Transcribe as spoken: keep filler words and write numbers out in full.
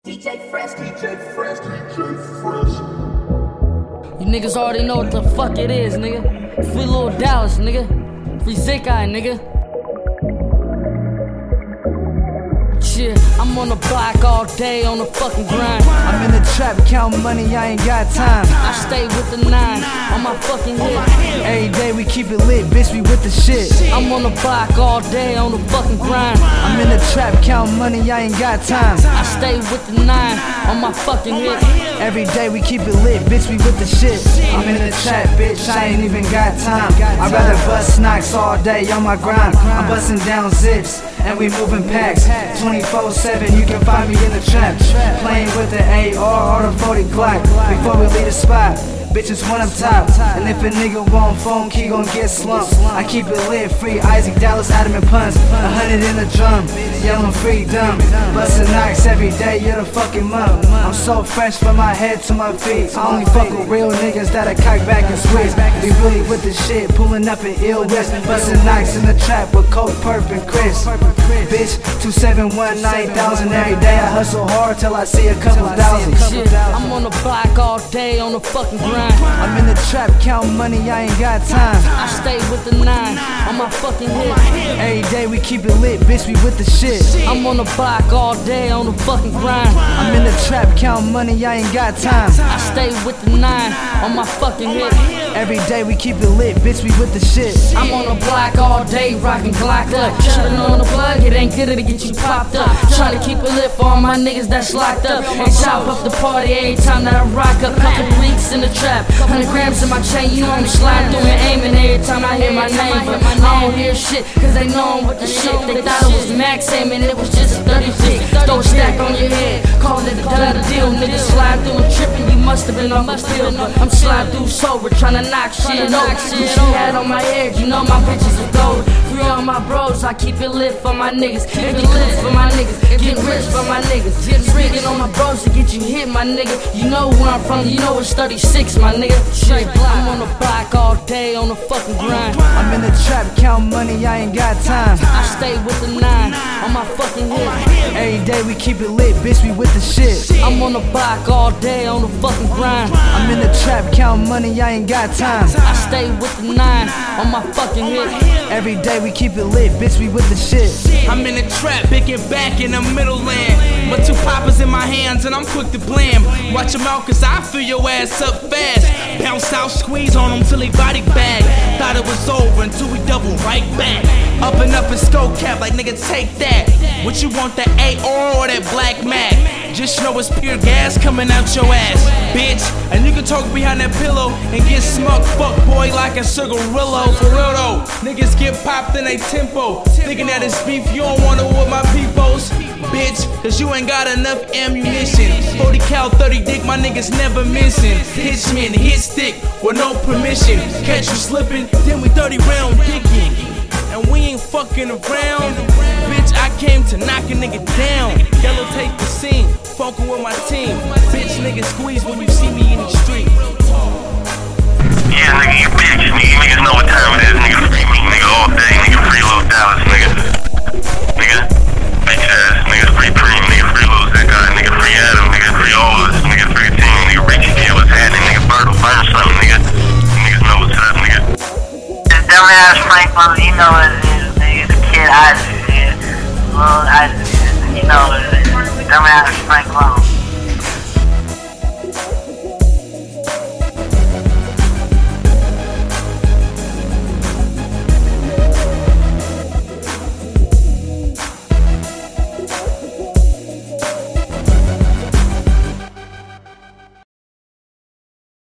D J Fresh, D J Fresh, D J Fresh. You niggas already know what the fuck it is, nigga. Free Lil Dallas, nigga. Free Zikai, nigga. Shit, I'm on the block all day on the fucking grind. I'm in the trap, counting money, I ain't got time. I stay with the nine on my fucking hip. Every day we keep it lit, bitch, we with the shit. I'm on the block all day on the fucking grind. I'm in the trap, counting money, I ain't got time. I stay with the nine on my fucking hip. Every day we keep it lit, bitch, we with the shit. I'm in the trap, bitch, I ain't even got time. I'd rather bust knocks all day on my grind. I'm busting down zips, and we moving packs. twenty-four seven, you can find me in the trap, playing with the A R or the forty Glock. Before we leave the spot, bitches want up top. And if a nigga want phone, he gon' get slumped. I keep it lit, free Isaac Dallas, Adam and Punch. A hundred in the drum, yelling freedom. Bustin' knocks every day, you're the fucking month. I'm so fresh from my head to my feet. I only fuck with real niggas that'll cock back and switch. We really with the shit, pulling up in ill west. Bustin' knocks in the trap with Coke, Perp, and Chris. Bitch, two seven one nine thousand every day. I hustle hard till I see a couple thousand. Shit, I'm on the block all day on the fucking grind. I'm in the trap, counting money, I ain't got time. I stay with the nine on my fucking hip. Every day we keep it lit, bitch, we with the shit. I'm on the block all day on the fucking grind. I'm in the trap, counting money, I ain't got time. I stay with the nine on my fucking hip. Every day we keep it lit, bitch, we with the shit. I'm on the block all day, rockin' Glock up. Shootin' on the plug, it ain't good to get you popped up. Tryna keep it lit for all my niggas that's locked up. And chop up the party every time that I rock up. Couple bleaks in the trap, hundred grams in my chain. You know I'm sliding through and aiming every time I hear my name. But I don't hear shit, cause they know I'm with the shit. They thought it was max aiming, it was just a thirty-six. Throw a stack on your head, call it a done deal. Niggas slide through and trippin', you must've been off the field. But I'm sliding through sober, tryna knock shit over. She had on my head, you know my bitches are gold. Free all my bros, I keep it lit for my niggas. Keep it lit for my niggas, get rich for my niggas. Get ringing on my bros to get you hit, my nigga. You know where I'm from, you know it's thirty-six, my nigga. Shit, I'm on the block all day on the fucking grind. I'm in the trap, counting money, I ain't got time. I stay with the nine on my fucking hip. Every day we keep it lit, bitch, we with the shit. I'm on the block all day on the fucking grind. I'm in the trap, counting money, I ain't got time. I stay with the nine on my fucking hip. Every day we keep it lit, bitch, we with the shit. I'm in the trap, big and back in the middle land. But two poppers in my hands and I'm quick to blam. Watch them out cause I fill your ass up fast. Bounce out, squeeze on them till they body bag. Thought it was over until we double right back. Up and up in scope cap like nigga take that. What you want, that A R or that Black Mac? Just know it's pure gas coming out your ass, bitch. And you can talk behind that pillow and get smoked, fuck boy, like a cigarillo. For real though, niggas get popped in a tempo, thinking that it's beef, you don't wanna with my peoples, bitch, cause you ain't got enough ammunition. Forty cal, thirty dick, my niggas never missing. Hitchman, hit stick with no permission. Catch you slipping, then we thirty round digging. And we ain't fucking around. Bitch, I came to knock a nigga down. Yellow take the scene, fucking with my team. Bitch, nigga squeeze when you